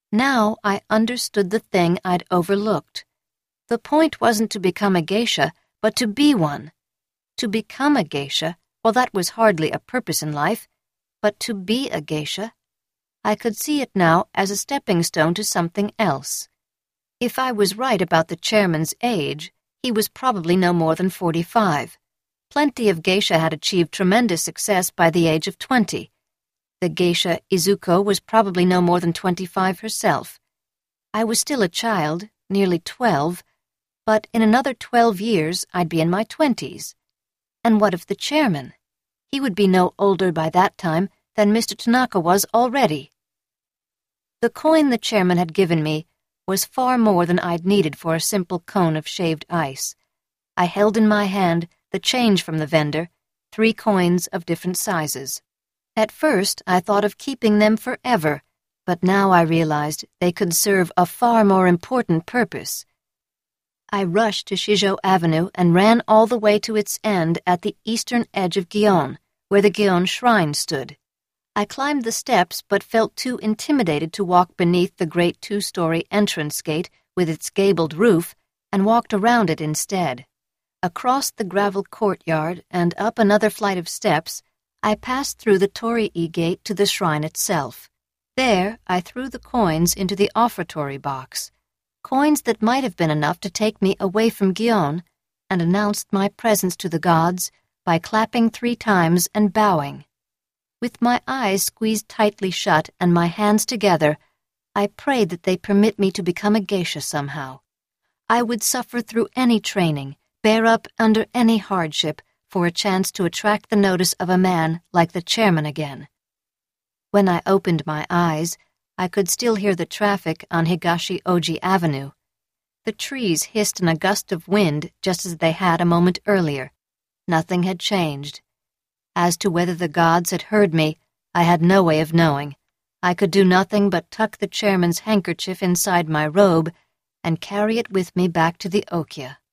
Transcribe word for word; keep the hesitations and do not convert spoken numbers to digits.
Now I understood the thing I'd overlooked. The point wasn't to become a geisha, but to be one. To become a geisha, well, that was hardly a purpose in life, but to be a geisha, I could see it now as a stepping stone to something else. If I was right about the chairman's age, he was probably no more than forty-five. Plenty of geisha had achieved tremendous success by the age of twenty. The geisha Izuko was probably no more than twenty-five herself. I was still a child, nearly twelve, but in another twelve years I'd be in my twenties. And what of the chairman? He would be no older by that time than Mister Tanaka was already. The coin the chairman had given me was far more than I'd needed for a simple cone of shaved ice. I held in my hand the change from the vendor, three coins of different sizes. At first I thought of keeping them forever, but now I realized they could serve a far more important purpose. I rushed to Shijo Avenue and ran all the way to its end at the eastern edge of Gion, where the Gion Shrine stood. I climbed the steps but felt too intimidated to walk beneath the great two-story entrance gate with its gabled roof and walked around it instead. Across the gravel courtyard and up another flight of steps, I passed through the torii gate to the shrine itself. There I threw the coins into the offertory box, coins that might have been enough to take me away from Gion, and announced my presence to the gods by clapping three times and bowing. With my eyes squeezed tightly shut and my hands together, I prayed that they permit me to become a geisha somehow. I would suffer through any training, bear up under any hardship, for a chance to attract the notice of a man like the chairman again. When I opened my eyes, I could still hear the traffic on Higashi Oji Avenue. The trees hissed in a gust of wind just as they had a moment earlier. Nothing had changed. As to whether the gods had heard me, I had no way of knowing. I could do nothing but tuck the chairman's handkerchief inside my robe and carry it with me back to the Okya.